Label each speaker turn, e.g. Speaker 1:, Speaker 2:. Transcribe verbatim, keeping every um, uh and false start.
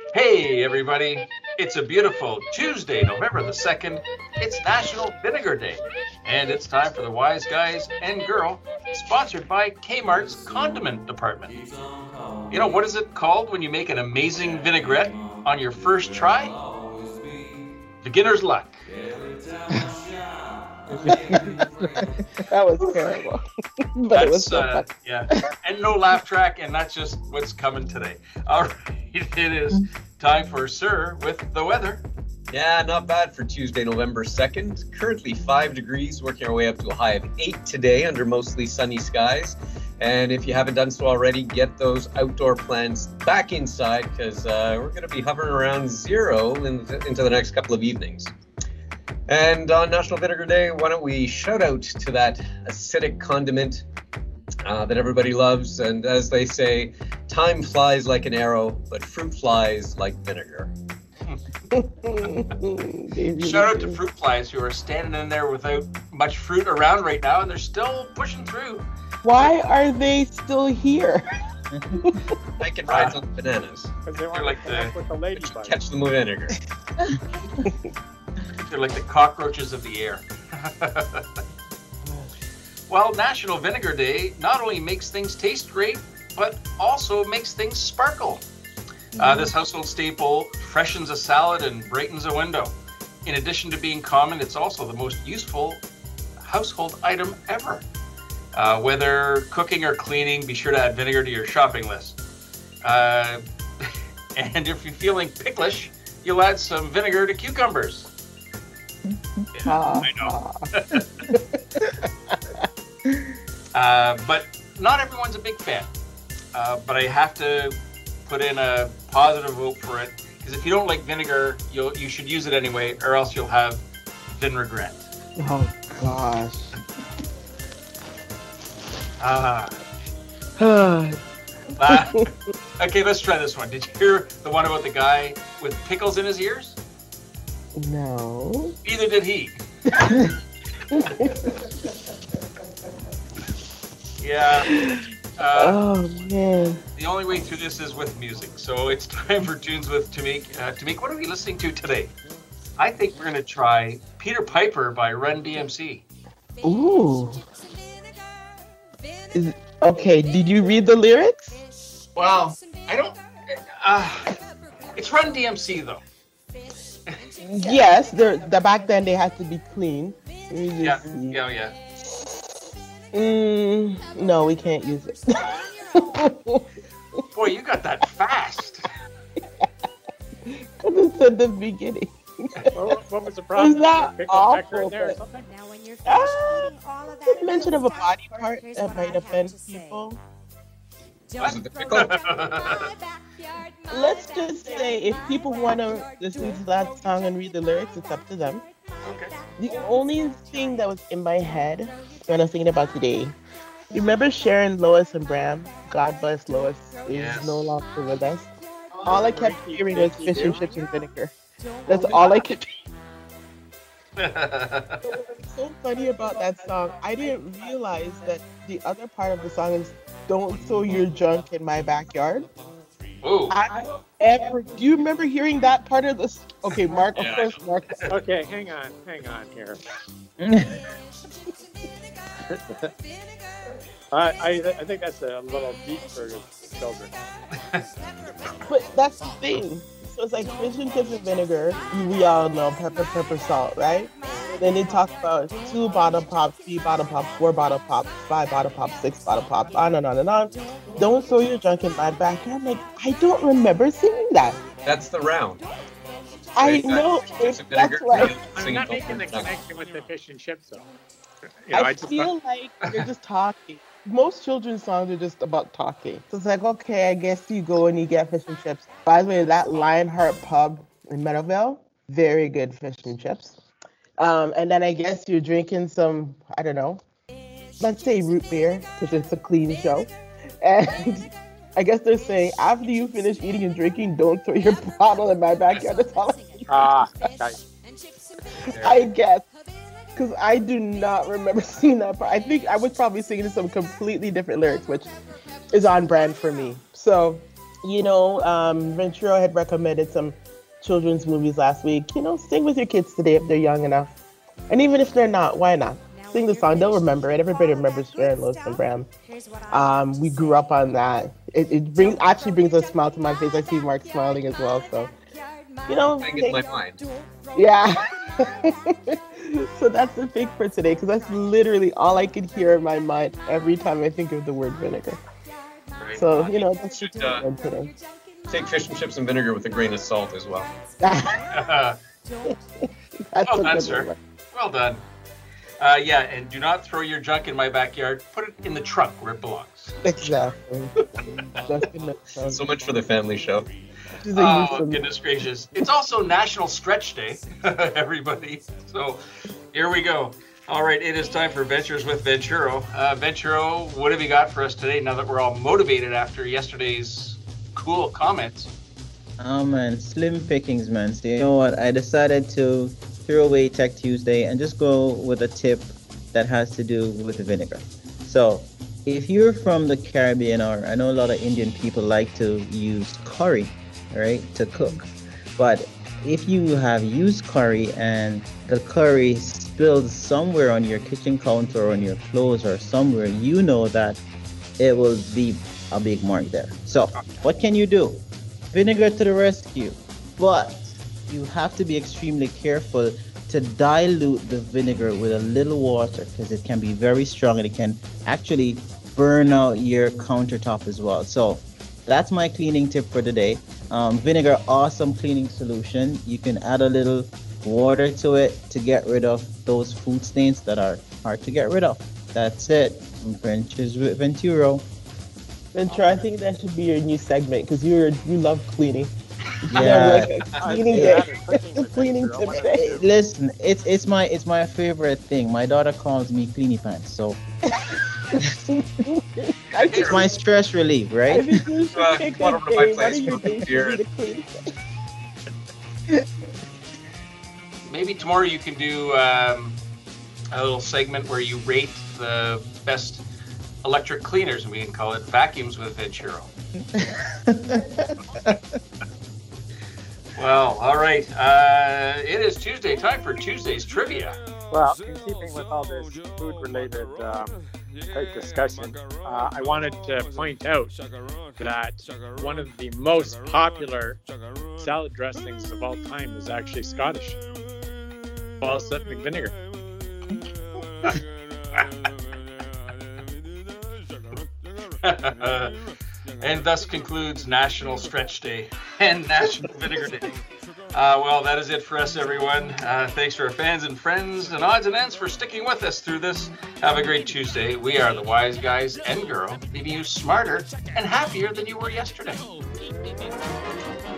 Speaker 1: Hey, everybody. It's a beautiful Tuesday, November the second. It's National Vinegar Day. And it's time for the Wise Guys and Girl, sponsored by Kmart's Condiment Department. You know, what is it called when you make an amazing vinaigrette on your first try? Beginner's luck.
Speaker 2: That was terrible. But
Speaker 1: That's,
Speaker 2: it was so
Speaker 1: uh,
Speaker 2: fun.
Speaker 1: yeah. And no laugh track, and that's just what's coming today. All right, it is time for Sir with the weather.
Speaker 3: Yeah, not bad for Tuesday, November second. Currently five degrees, working our way up to a high of eight today under mostly sunny skies. And if you haven't done so already, get those outdoor plants back inside because uh, we're going to be hovering around zero in, into the next couple of evenings. And on National Vinegar Day, why don't we shout out to that acidic condiment uh, that everybody loves. And as they say, time flies like an arrow, but fruit flies like vinegar.
Speaker 1: Shout out to fruit flies who are standing in there without much fruit around right now, and they're still pushing through.
Speaker 2: Why are they still here?
Speaker 3: I can ride on bananas.
Speaker 4: Because they
Speaker 1: They're
Speaker 4: want
Speaker 1: like
Speaker 4: to connect
Speaker 1: the-
Speaker 4: with the ladybug.
Speaker 3: Catch them with vinegar.
Speaker 1: They're like the cockroaches of the air. Well, National Vinegar Day not only makes things taste great, but also makes things sparkle. Uh, this household staple freshens a salad and brightens a window. In addition to being common, it's also the most useful household item ever. Uh, whether cooking or cleaning, be sure to add vinegar to your shopping list. Uh, and if you're feeling picklish, you'll add some vinegar to cucumbers. Yeah, I know. uh, but not everyone's a big fan. Uh, but I have to put in a positive vote for it because if you don't like vinegar, you'll you should use it anyway, or else you'll have vinaigrette.
Speaker 2: Oh gosh.
Speaker 1: Ah. Ah. Okay, let's try this one. Did you hear the one about the guy with pickles in his ears?
Speaker 2: No.
Speaker 1: Neither did he. Yeah. Uh,
Speaker 2: Oh man.
Speaker 1: the only way through this is with music. So it's time for Tunes with Tamik. Uh, Tamik, what are we listening to today? I think we're going to try Peter Piper by Run D M C.
Speaker 2: Ooh. Is, okay, did you read the lyrics?
Speaker 1: Well, I don't... Uh, it's Run D M C, though.
Speaker 2: Yes, they're, the back then they had to be clean. Let me just
Speaker 1: Yeah,
Speaker 2: see.
Speaker 1: yeah, yeah.
Speaker 2: Mm, no, we can't use it.
Speaker 1: Boy, you got that fast.
Speaker 2: Because it's at the beginning.
Speaker 4: What, what was the problem?
Speaker 2: that
Speaker 4: Pickle pecker in
Speaker 2: awful,
Speaker 4: there or
Speaker 2: but-
Speaker 4: something?
Speaker 5: Now when you're
Speaker 2: Ah,
Speaker 5: finished eating all of
Speaker 2: Just
Speaker 5: that
Speaker 2: mention of a
Speaker 5: good
Speaker 2: body
Speaker 5: stuff,
Speaker 2: part
Speaker 5: here's
Speaker 2: that
Speaker 5: what
Speaker 2: might
Speaker 5: I have
Speaker 2: offend
Speaker 5: to say.
Speaker 2: people.
Speaker 3: Was it the
Speaker 5: Don't
Speaker 3: pickle?
Speaker 5: throw it in my backyard, my
Speaker 2: Let's just
Speaker 5: backyard,
Speaker 2: say if
Speaker 5: my
Speaker 2: people want to
Speaker 5: backyard,
Speaker 2: listen to that song and read the lyrics, it's up to them.
Speaker 1: Okay.
Speaker 2: The only thing that was in my head when I was thinking about today, you remember Sharon, Lois, and Bram? God bless Lois is
Speaker 1: Yes.
Speaker 2: no longer with us. All I kept hearing was fish and chips and vinegar. That's all I kept What's so funny about that song, I didn't realize that the other part of the song is "Don't throw your junk in my backyard."
Speaker 1: Ooh.
Speaker 2: I ever do you remember hearing that part of this? Okay, Mark, of
Speaker 1: Yeah.
Speaker 2: course, Mark.
Speaker 4: Okay, hang on, hang on here. I, I I think that's a little deep for children.
Speaker 2: But that's the thing. So it's like fish and chips and vinegar. We all know pepper, pepper, salt, right? Then they talk about two bottle pops, three bottle pops, four bottle pops, five bottle pops, six bottle pops, on and on and on. Don't throw your junk in my backyard. I'm like, I don't remember singing that.
Speaker 3: That's the round.
Speaker 2: I
Speaker 3: Right,
Speaker 2: know.
Speaker 3: that's chips and
Speaker 2: That's
Speaker 3: vinegar.
Speaker 2: right.
Speaker 4: I'm
Speaker 3: Singing
Speaker 4: not
Speaker 3: don't
Speaker 4: making the
Speaker 3: put it down.
Speaker 4: connection with the fish and chips though. You know,
Speaker 2: I
Speaker 4: I just
Speaker 2: feel like you're just talking. Most children's songs are just about talking. So it's like, okay, I guess you go and you get fish and chips. By the way, that Lionheart pub in Meadowvale, very good fish and chips. Um, and then I guess you're drinking some, I don't know, let's say root beer, because it's a clean show. And I guess they're saying, after you finish eating and drinking, don't throw your bottle in my backyard. That's all I,
Speaker 4: ah, okay.
Speaker 2: I guess. Because I do not remember seeing that part. I think I was probably singing some completely different lyrics, which is on brand for me. So You know, um, Ventura had recommended some children's movies last week. You know, sing with your kids today if they're young enough. And even if they're not, why not? Sing the song, they'll remember it. Everybody remembers Sharon Lois and Bram. Um, we grew up on that. It, it brings actually brings a smile to my face. I see Mark smiling as well. So, you know,
Speaker 3: I get my mind.
Speaker 2: yeah. So that's the pick for today, because that's literally all I could hear in my mind every time I think of the word vinegar.
Speaker 3: Right.
Speaker 2: So, you know, that's
Speaker 3: Should,
Speaker 2: just
Speaker 3: uh,
Speaker 2: today.
Speaker 3: Take fish and chips and vinegar with a grain of salt as well.
Speaker 2: That's
Speaker 1: Well
Speaker 2: a
Speaker 1: done,
Speaker 2: good
Speaker 1: sir.
Speaker 2: one.
Speaker 1: Well done. Uh, yeah, and do not throw your junk in my backyard. Put it in the trunk where it belongs.
Speaker 2: Exactly. Just in the front.
Speaker 3: So much for the family show.
Speaker 2: Just a
Speaker 1: Oh,
Speaker 2: use of-
Speaker 1: goodness gracious. It's also National Stretch Day, everybody. So here we go. All right, it is time for Ventures with Venturo. Uh, Venturo, what have you got for us today now that we're all motivated after yesterday's cool comments?
Speaker 6: Oh man, slim pickings, man. So you know what? I decided to throw away Tech Tuesday and just go with a tip that has to do with vinegar. So if you're from the Caribbean, or I know a lot of Indian people like to use curry, right, to cook. But if you have used curry and the curry spilled somewhere on your kitchen counter or on your clothes or somewhere, you know that it will be a big mark there. So what can you do? Vinegar to the rescue. But you have to be extremely careful to dilute the vinegar with a little water, because it can be very strong and it can actually burn out your countertop as well. So that's my cleaning tip for today. Um, vinegar, awesome cleaning solution. You can add a little water to it to get rid of those food stains that are hard to get rid of. That's it. Ventures with Venturo.
Speaker 2: Ventura, I think that should be your new segment, because you're you love cleaning.
Speaker 6: Yeah.
Speaker 2: Yeah, like a cleaning
Speaker 4: Yeah,
Speaker 2: day.
Speaker 4: cooking with
Speaker 2: Cleaning
Speaker 4: Ventura. I wanna
Speaker 2: today.
Speaker 4: do-
Speaker 6: Listen, it's it's my it's my favorite thing. My daughter calls me cleanie pants, so
Speaker 2: I think,
Speaker 6: it's my stress relief,
Speaker 2: I
Speaker 6: right?
Speaker 2: think you should
Speaker 3: Uh,
Speaker 2: pick
Speaker 3: one
Speaker 2: a
Speaker 3: of my
Speaker 2: day. One of
Speaker 3: place
Speaker 2: your
Speaker 3: with
Speaker 2: days
Speaker 3: beer
Speaker 2: should be the cleaning.
Speaker 1: Maybe tomorrow you can do um, a little segment where you rate the best electric cleaners, and we can call it Vacuums with Venturo. Well, all right. Uh, it is Tuesday. Time for Tuesday's trivia.
Speaker 4: Well, in keeping with all this food-related um, type discussion, uh, I wanted to point out that one of the most popular salad dressings of all time is actually Scottish. Balsamic vinegar.
Speaker 1: And thus concludes National Stretch Day and National Vinegar Day. Uh, well, that is it for us, everyone. Uh, thanks to our fans and friends and odds and ends for sticking with us through this. Have a great Tuesday. We are the Wise Guys and Girl, leaving you smarter and happier than you were yesterday.